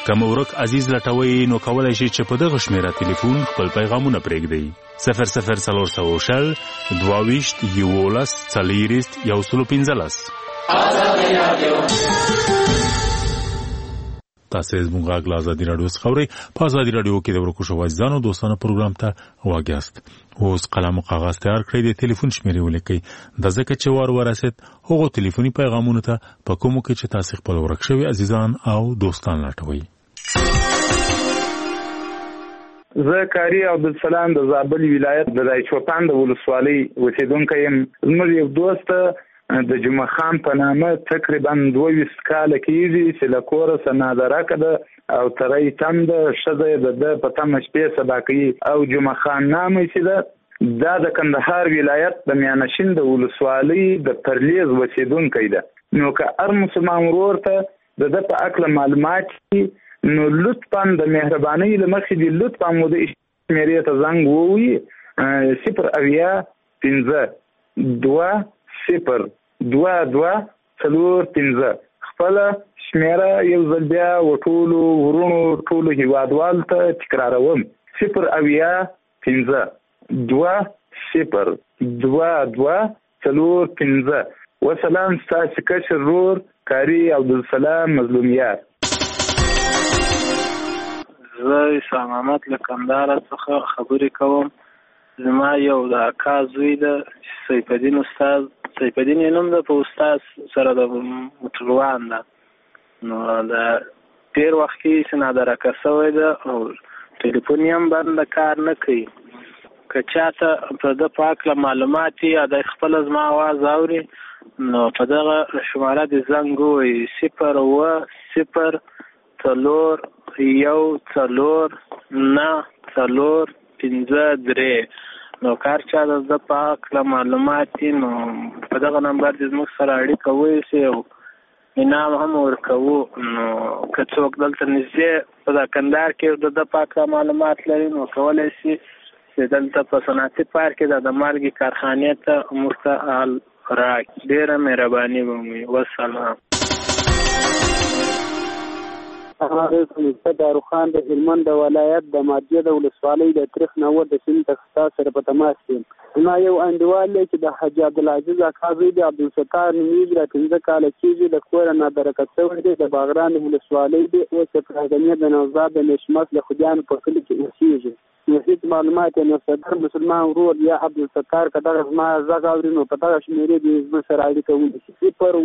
که مو ورک عزیز لټوي نو کولای شئ چې په دغه شمیره ټلیفون خپل پیغامونه پرېږدئ 004022114015. تاسو زموږ غږ له ازادي راډیو څخه اورئ. په ازادي راډیو کې د ورکو شوازانو دوستانو پروګرام ته واګیاست. اوس قلم او کاغذ تیار کړئ، د ټلیفون شمیرې ولیکئ. د ځکه چې وار ورسید هغو ټلیفوني پیغامونو ته په کومو کې چې تاسو خپل ورک شوي عزیزان او دوستان لټوئ. زه کاری عبدالسلام د زابل ولایت د دایچوپان د ولسوالۍ اوسیدونکی یم. زموږ یو دوست د جمعه خان په نامه تقریبا 22 کاله کېږي چې له کوره څه نادرکه ده او تری تنده ښځه یې د ده په تمه شپې سبا کوي او جمعه خان نامه چې ده دا د کندهار ولایت د میانشین د ولسوالۍ د پرلیز اوسیدونکی ده. نو که هر مسلمان ورور ته د ده په هکله معلومات وي نو لطفا د مهربانۍ له مخې دې لطفا مو د شمېرې ته زنګ ووهي 080220415 خپله شمېره یو ځل بیا ټولو ورونو ټولو هیوادوالو ته تکراروم 080220415. وسلام ستاسو کشر ورور کاری عبدالسلام مظلومیار. زه اسلام احمد له کندهار څخه خبرې کوم. زما یو د اکا زوی ده سیف الدین استاد، سیف الدین یې نوم ده، په استاد سره د موټروان ده. نو د تېر وخت کې چې نادرکه شوی ده او ټلیفون یې هم بنده کار نه کوي. که چاته په ده په هکله معلومات وي یا د خپله زما اواز اوري نو په دغه شماره دې زنګ ووهي 010049493. نو کار چا د ده په هکله معلومات وي نو په دغه نمبر دې زموږ سره اړیکه ونیسي او انعام هم ورکوو. نو که څوک دلته نږدې په دا کندهار کې د ده په هکله معلومات لري نو کولی شي چې دلته په صنعتي پارک کې د مالګې کارخانې ته موږ ته حال راکړي. ډېره مهرباني به مو وي. والسلام. السلام علیکم. زه داروخان د هلمند د ولایت د مادیه د ولسوالۍ د تریخ نوور د سیند تخصص سره په تماس یم. زما یو انډیوال دی چې د حاجي عبدالعزیز اکا زوی دی، عبدالستار نومیږي، را 15 کاله کېږي، د کوره نادرکه شوی دی، د باغران ولسوالۍ دی، اوس د پراګنې د نوزاد د نشمس د خدیانو په کلي کې اوسېږي. نو هېڅ معلومات یې نو صدر مسلمان ورور یا عبدالستار که دغه زما غږ اوري نو په دغه شمېرې دې زموږ سره اړیکه ونیسي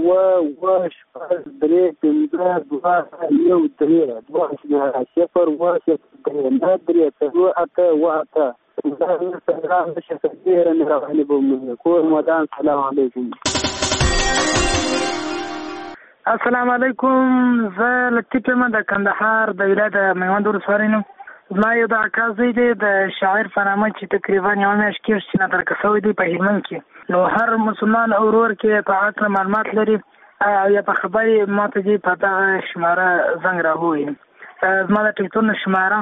01003 السلام علیکم. زه لطیف یم د کندهار د ولایت د میوند ولسوالۍ نه. زما یو د اکا زوی دی د شاعر په نامه چې تقریبا یوه میاشت کېږي چې نادرکه شوی دی په هلمند کې. نو هر مسلمان او ورور کې په هکله معلومات لري او یا په خبرې ماته دې په دغه شماره زنګ راووهي. زما د ټلیفون شماره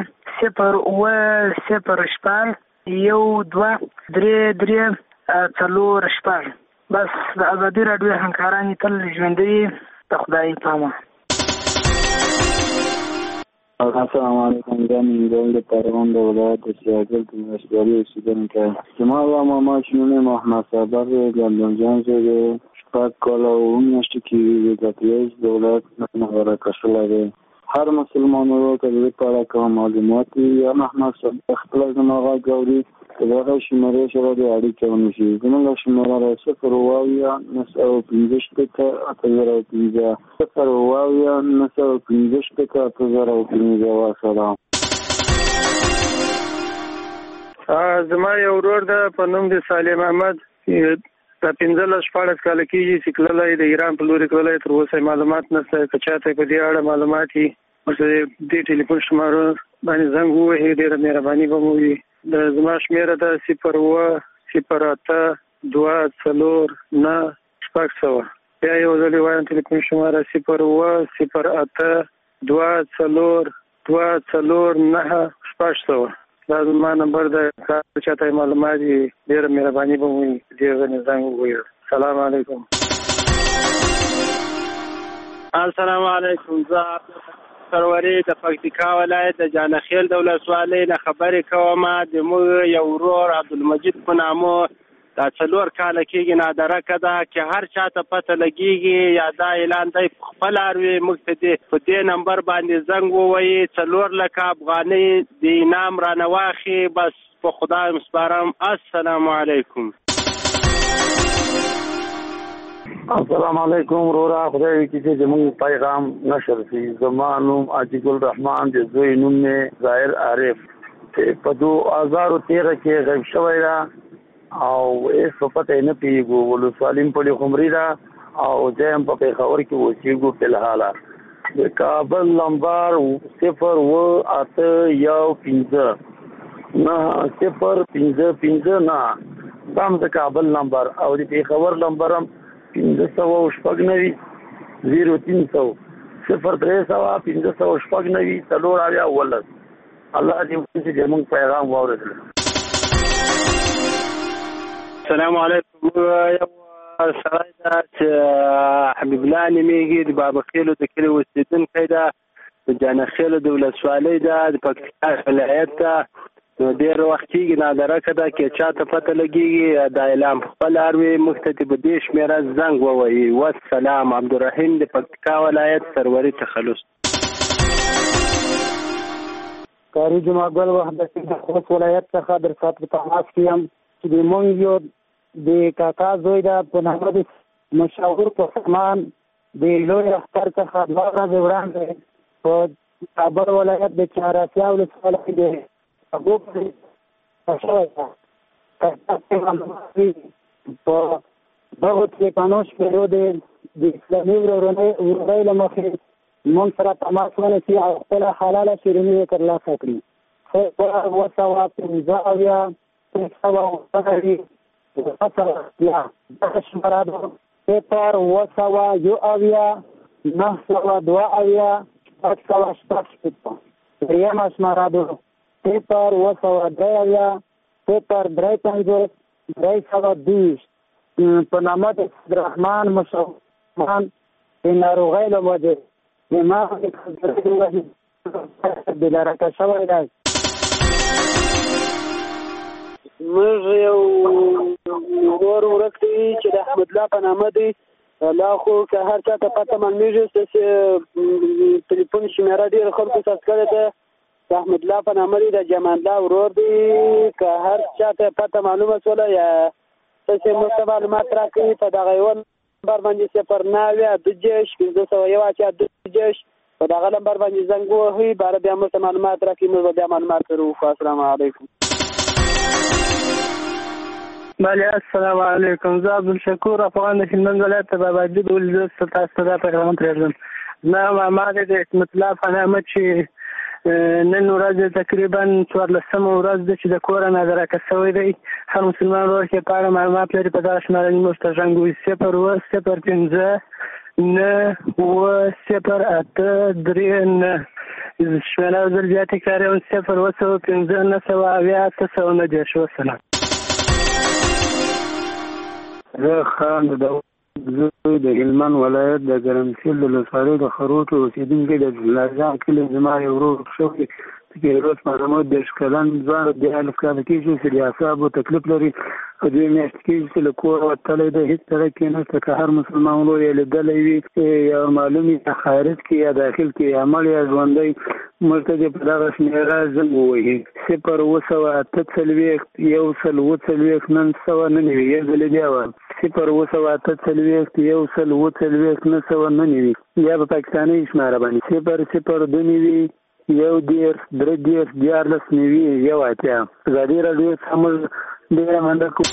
0101233 بس. د ازادي راډیو همکاران تل ژوندي د خدای پامه. السلام علیکم. زه منګل د پروان د ولایت د سیاګل د ولسوالۍ اوسېدونکی یم. زما یو ماما چې نوم یې محمد صابر دی، ګندم جان زوی دی، شپږ کاله اووه میاشتې کېږي د پرلیز د ولایت نه نادرکه شوی دی. هر مسلمان ورور ته د دې په اړه کوم معلومات وي یا محمد صابر خپله زما غږ اوري که د هغه شمېرې سره دې اړیکه ونیسي. زموږ شمېره ده 0809015 والسلام. زما یو ورور ده په نوم د سالم احمد، د 15-14 کاله کېږي چې تللی د ایران په لورې تللی، تر اوسه معلومات نشته. که چاته په دې اړه معلومات وي ورته دې ټلیفون شمارو باندې زنګ ووهي، ډېره مهرباني به مو وي. زما شمېره ده 0108249 بیا یو ځل وایم ټلیفون شماره 0108249 دا زما نمبر ده. که چاته معلومات وي ډېره مهرباني به مو وي دې باندې زنګ ووهي. السلام علیکم. السلام علیکم. زه سروري د پکتیکا ولایت د جانخیل د ولسوالۍ نه خبرې کوم. د موږ یو ورور عبدالمجید په نامه دا 4 کاله کېږي نادرکه ده چې هر چا ته پته لګېږي یا دا اعلان دی په خپل اروي موږ ته په دې نمبر باندې زنګ ووایي 4 لکه افغانۍ د انعام رانه واخلي. بس په خدای مسپارم. السلام علیکم. السلام علیکم رورا. خدای وکړي چې زموږ پیغام نشر شي. زما نوم عتیق الرحمن د زوی نوم مې ظاهر عارف چې په 2013 کې غیب شوی دا او هیڅ په پته نه پیږو. ولسوالۍ په خمري دا او زم په پېښور کې اوسېږو په الحاله. د کابل نمبر 01815 015 نه دام د کابل نمبر او د پېښور نمبر هم 590 0300 0300 590 تلور آیا ولس. الله دې چې موږ پیغام واورېدل. السلام علیکم. یو سړی دا چې حبیب الله نومېږي د بابخیلو د کلي اوسېدونکی ده د جانخیلو د ولسوالۍ ده د پکتیکا ولایت ده. نو ډېر وخت کېږي نادرکه ده کې چا ته پته لګېږي دا اعلان په خپل اروي موږ ته په دې شمېره زنګ ووایي. والسلام. عبدالرحیم د پکتیکا ولایت سروري تخلص. کاري جمعګل وحدت د خوست ولایت څخه در سات په تماس کې یم چې د مونږ یو د کاکا زوی ده په نامه د مشاور قهرمان د لوی اختر څخه 2 ورځې وړاندې په کابل ولایت د چهاراسیا ولسوالۍ د ابو شوی ده په دغو ټلیفونو شمېرو د اسلامي ورورۍ له مخې مونږ سره تماس ونیسي او خپله حلاله شیریني یې ترلاسه کړي. 0 په نامه د عبدالرحمن مشاورمان د ناروغۍ له وجې دماغ د لارکه شوی دی. موږ یو ورور ورک دی چې د احمد الله په نامه دی. لا خو که هر چا ته پته معلومېږي چې تلیفون شمېره ډېرو خلکو ثبت کړې ده. د احمد الله په نامه دی. د جمان الله ورور دی. که هر چا ته پته معلومه شوله یا څه موږ ته معلومات راکوي په دغه یو نمبر باندې 092 په دغه نمبر باندې زنګ ووهئ. باره بیا موږ ته معلومات راکوي. موږ به بیا معلومات درو. السلام علیکم. بله السلام علیکم. زه عبدالشکور افغان د هلمند ولایت د باباجي د ولید تاسو ته دا پیغام پرېږدم. زما ماما د حکمت الله په نامه چې نن ورځ تقریبا 14مه ورځ ده چې د کوره نادرکه شوی دی. هر مسلمان ورور چې په اړه معلومات لري په دغه شمېره موږ ته زنګ ووهي. 015 شمېره یو ځل بیا تکراروم 015 وسلام. زه خان د زوی د هلمند ولایت د ګرمسیر د ولسوالۍ د خروټو اوسېدونکی د لارجان کلي زما یو ورور شوی تکیروس محمود 10 کلن ځوان د 1000 کاله کېږي چې د اعصابو تکلیف لري او 2 میاشتې کېږي چې له کوره وتلی دی. هېڅ سړی کې نشته که هر مسلمان ورور یې لیدلی وي یا معلوم وي خارج کې یا داخل کې یا مړ یا ژوندی موږ ته دې په دغه شمېره زنګ ووهي. 0 نن سوه نه نوي یو ځلې بیا وایم 0 یا په پاکستاني شمېره باندې 0 یو 10 3 10 14 یو اتیا. ازادي راډیو څخه ډېره مننه کوم.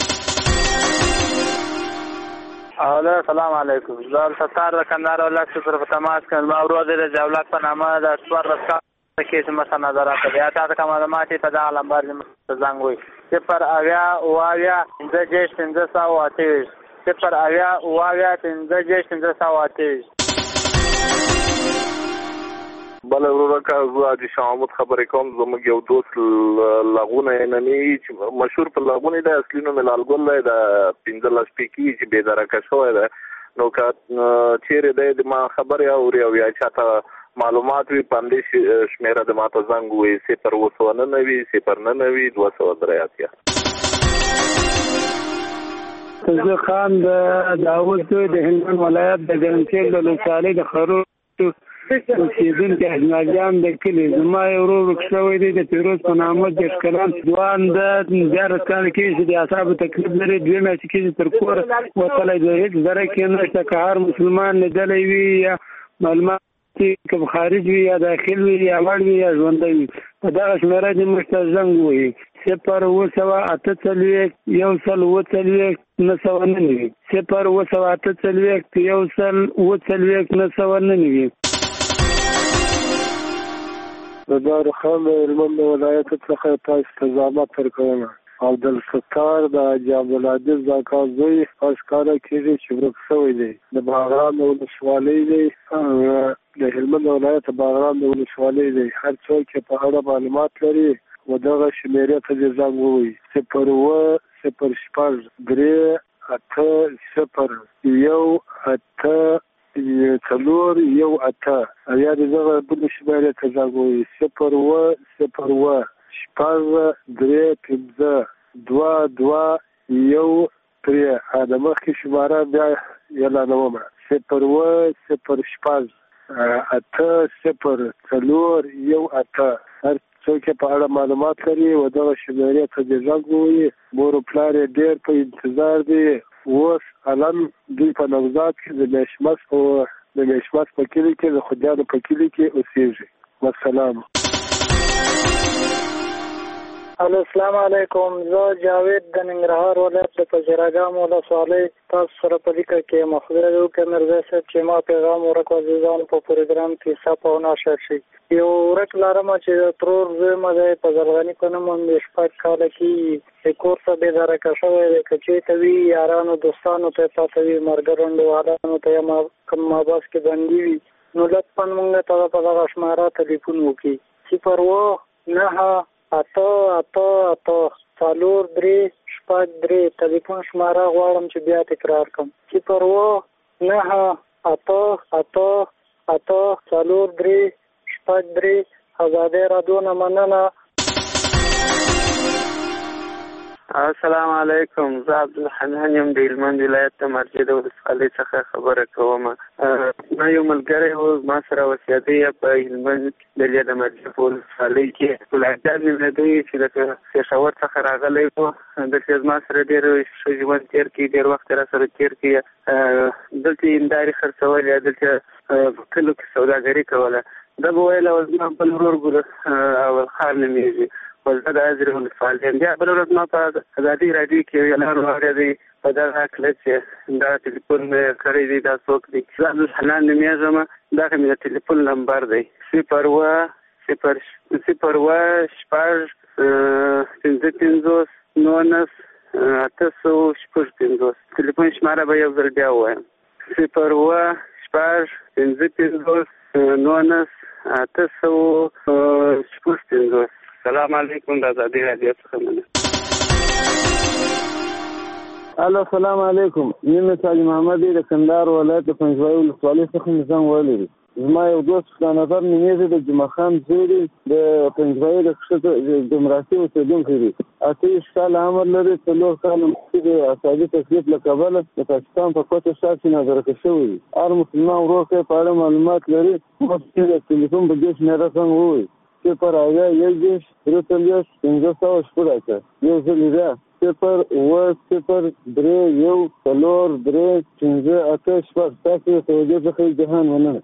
السلام علیکم. زه ستار د کندهار ولایت سره په تماس کې ما ورور د جولات په نامه د 14 کال کې چې مثلا نظر راکړی. یا تاسو کوم معلومات په دا نمبر زنګ وي 0 بله ورورکه زه حاجي شاه محمود خبرې کوم. زموږ یو دوست لغونه نامې چې مشهور په لغونه دی اصلي نوم یې لالګل دی. د 15 پیکي چې بېدرکه شوی دی. نو که چیرې دی د ما خبرې اوري او یا چاته معلومات وي په همدې شمیره د ماته زنګ ووایي 029 099 زه خان د داود د هلمند ولایت د ګرمسیر د ولسوالۍ د خروټ اوسېدونکی احمدجان د کلي زما یو ورور ورک شوی دی د پیروز په نامه دېرش کلن ځوان د 14 کاله کېږي چې د اعصابو تکلیف لري 2 میاشتې کېږي تر کوره وتلی دی هېڅ ذره کې نشته که هر مسلمان لیدلی وي یا معلومات که خارج وي یا داخل وي یا وړ وي یا ژوندی وي په دغه شمېره دې موږ ته زنګ ووایي 0 د دارخان د هلمند ولایت څخه تاسو ته زحمت ورکوم. عبدالستار د حاجي عبدالعزیز اکا زوی ښکاره کېږي چې ورک شوی دی. د باغران د ولسوالۍ دی، د هلمند ولایت باغران د ولسوالۍ دی. هر څوک چې په اړه معلومات لري و دغه شمیرې ته دې زنګ ووایي 0 څلور یو اته یا دغه بل شمیرې ته زنګ ووایي 0 شپږ درې پنځه دوه دوه یو درې. د مخکې شماره بیا اعلانوم 0 شپږ اته 0 څلور یو اته. هر څوک په اړه معلومات لري و دغه شمیرې ته دې زنګ ووایي. مور و پلار یې ډېر په انتظار دی. اوس الان دوی په نوزاد کې د میشمس په کلي کې د خدیانو په کلي کې اوسېږي. والسلام. السلام علیکم. زه جاوید د ننګرهار ولایت د پجراګام ولسوالۍ تاسو سره په لیکه کې مخبر وکړم مرزا صاحب چې ما پیغام ورکړ عزیزانو په پروګرام کې صاحب او ناشر شي. یو ورک لارم چې ترور زه مده په زرغانی په نوم د شپږ کال کې کور څخه به درک شوی دی چې ته وی یارانو دوستانو ته پاتې وي مرګرونډو والانو ته ما کوم باس کې باندې وي نو لطفا موږ ته په دغه شماره ټلیفون وکړي 0 اته څلور درې شپږ درې ټلیفون شماره غواړم چې بیا تکرار کړم 0 څلور درې شپږ درې. آزادۍ راډیو نه مننه. السلام علیکم. زه عبدالحنان یم د هلمند ولایت د مرجې د ولسوالۍ څخه خبره کوم. ما یو ملګری و ما سره اوسېدی په هلمند د مرجې په ولسوالۍ کې ګلعجان نومېدی چې د پېښور څخه راغلی و. دلته زما سره ډېر ښه ژوند تېر کړي، ډېر وخت را سره تېر کړي. دلته هندارې خرڅولې، دلته په کلو کې سوداګري کوله. دا به ویل او زما بل ورور اول خان نومېږي وزه د ازرې ولسوالۍ یم. بیا بله ورځ ما په ازادۍ راډیو کې یو اعلان واورېدی په دغه هکله چې دا ټلیفون مې کړی دی دا څوک دی. زه عبدالحنان نومېږم. دغه مې د ټلیفون نمبر دی 0 شپږ 19 850. ټلیفون شماره به یو ځل بیا ووایم 0 شپږ 19 850. السلام علیکم. د ازادۍ راډیو څخه مننه. السلام علیکم. نیم ساجي محمد د کندهار ولایت د پنځوایي ولسوالۍ څخه نظام ویلی دی. زما یو دوست نظر نومېږي د جمعه خان زوی دی، د پنځوایي د مراسي اوسېدونکی دی. 28 کاله عمر لري. 4 کاله مخکې د اعصابي تکلیف له کبله د پاکستان په کوټه ښار کې نظرکه شوی دی. هر مسلمان ورور ته په اړه معلومات لري مخکې د ټلیفون په دې شمېره څنګه ووایي 0 یو ځل بیا 0 3 1 4 3 5 8 شپږ. تاسو د توجه څخه جهان مننه.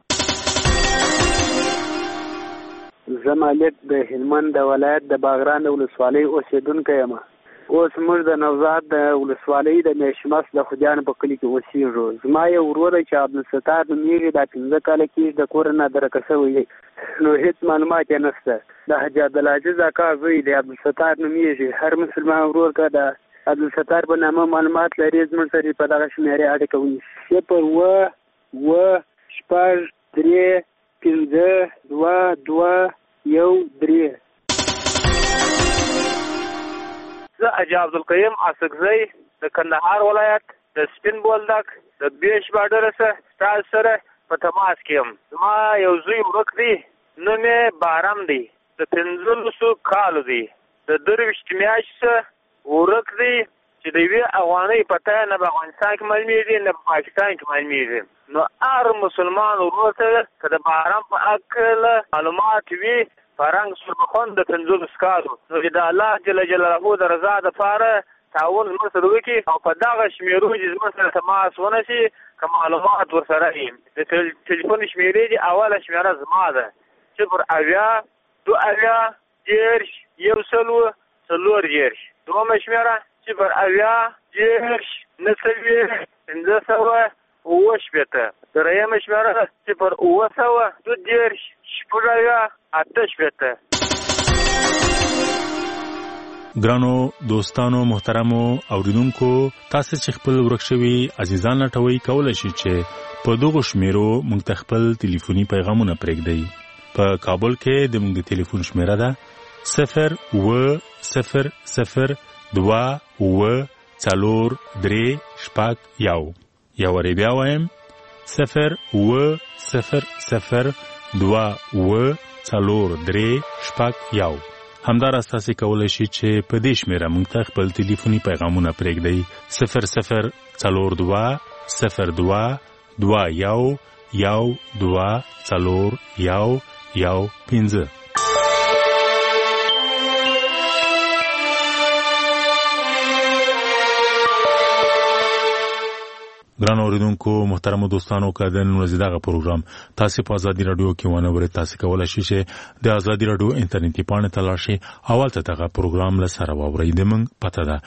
زه مالک د هلمند د ولایت د باغران د ولسوالۍ اوسېدونکی یم. اوس موږ د نوزاد د ولسوالۍ د میشمس د خدیانو په کلي کې اوسېږو. زما یو ورور چې عبدالستار نومېږي دا 15 کاله کېږي د کور نه درکه شوی دی. نو هېڅ معلومات یې نشته. د حاجي عبدالعزیز اکا زوی دی عبدالستار نومېږي. هر مسلمان ورور که د عبدالستار په نامه معلومات لري زموږ سره په دغه شمېرې اړیکه ونیسي 0 شپږ 3 5 2 2 1 3. زه حاجي عبدالقیوم عسکزی د کندهار ولایت د سپین بولدک د بیش بارډر څخه تاسو سره په تماس کې یم. زما یو زوی ورک دی، نوم یې بارم دی، د 15 کالو دی، د 23 میاشتې ورک دی چې د یوې افغانۍ پته نه په افغانستان کې معلومېږي نه په پاکستان کې معلومېږي. نو هر مسلمان ورور ته که د بارم په هکله معلومات وي په رنګ سوربخون د 15 کالو، نو چې د الله جل جلاله د رضا دپاره تعاون زموږ سره وکړي او په دغه شمېرو چې زموږ سره تماس ونشي که معلومات ورسره وي. د ټلیفون شمېرې دي، اوله شمېره زما ده 0 2 10 1 4 دومه شمېره 0 10 9 500 وشبته. درېیمه شمېره 0 2 10 شپږ ګرانو دوستانو محترمو اوریدونکو، تاسو چې خپل ورک شوي عزیزان لټوي کولای شئ چې په دغه شمیرو موږ ته خپل ټلیفوني پیغامونه پرېږدئ. په کابل کې د موږ ټلیفون شمیره ده 0 یا وری بیا وایم 0 همدارس تاسو کولای شئ چې په دې شمیره موږ ته خپل ټلیفوني پیغامونه پرېږدئ 00221 ګران اوریدونکو محترم دوستانو، که د نن ورځې دغه پروګرام تاسو په ازادي رادیو کې ونه ورته تاسو کولای شئ چې د ازادي رادیو انټرنیټي پاڼې ته لاړ شئ او هلته دغه پروګرام له سره واورئ. د موږ پته ده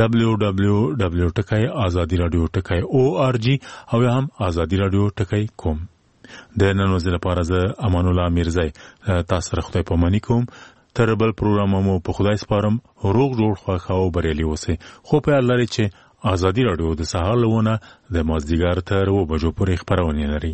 www.azadiradio.org او هم azadiradio.com. د نن ورځې لپاره زه امان الله میرزای تاسو سره خدای پاماني کوم. تر بل پروګرام مو په خدای سپارم. روغ جوړ خوښ او بریالي اوسئ. خو په الله لري چې آزادی رادیو د سهار لونه د مازدیګر تر 2 بجو پورې خبرونه لري.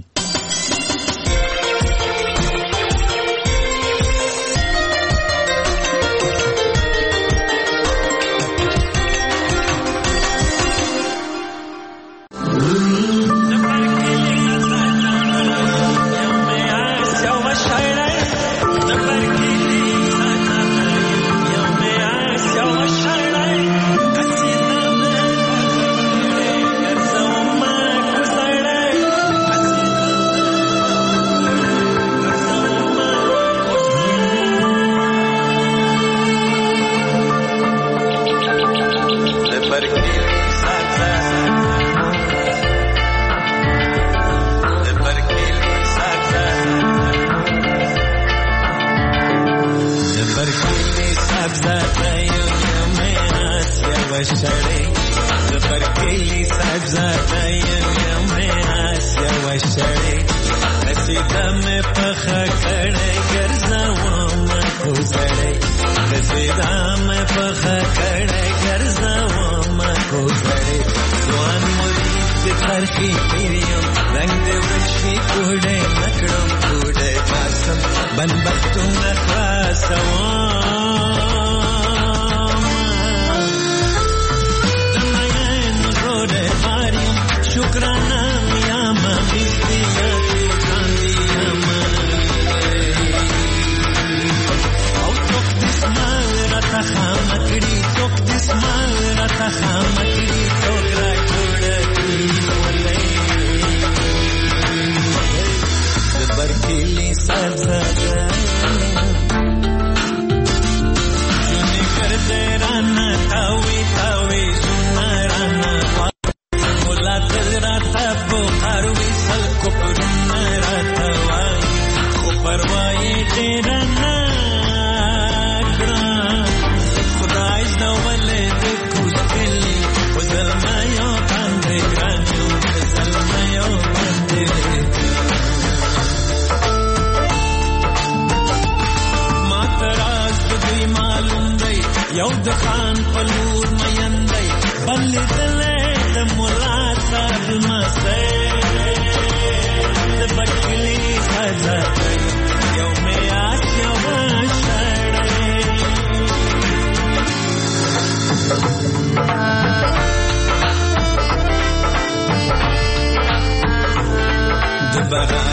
But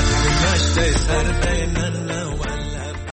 د سر د